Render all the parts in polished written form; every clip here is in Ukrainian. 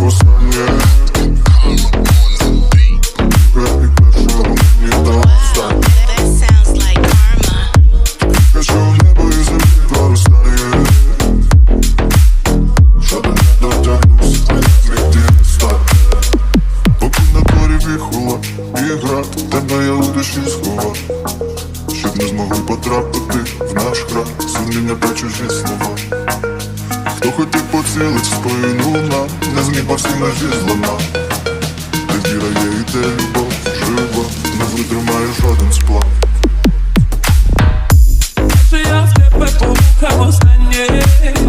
востаннє. Друге і перше мені достатньо. Кажу в небо і землі проростає. Жоден не дотягнувся, від їх стати. Поки на дворі віхола і град, тебе я у душі сховав, щоб не змогли потрапити в наш храм. Сумління та чужі слова. Хто хотів поцілить в спину нам, не зміг, бо всі межі зламав. Де віра є і де любов жива, не витримає жоден сплав. Що я в тебе полухав останнє.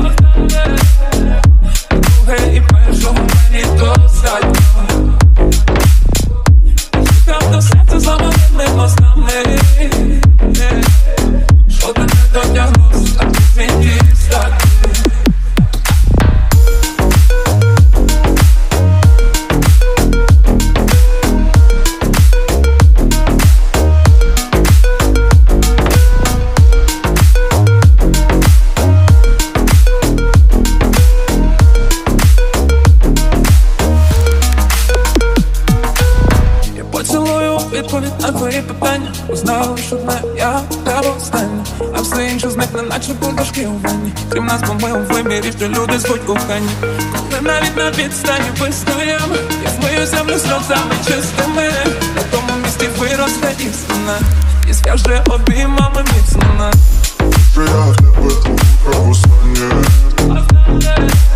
Друге і першого мені достатньо. Шукав до серця зламаних мостами. Що ти не дотягнувся, а від їх стати. Відповідь на твої питання. Узнала лиш одне, я тебе останнє. А все інше зникне, наче бульбашки у ванні. Крім нас, бо ми у вимірі, що люди звуть кохані. Коли навіть на відстані вистоїмо, я свою землю сльозами чистими. На тому місці виросте істина і зв'яже обіймами міцно нас. Що я в тебе полухав останнє.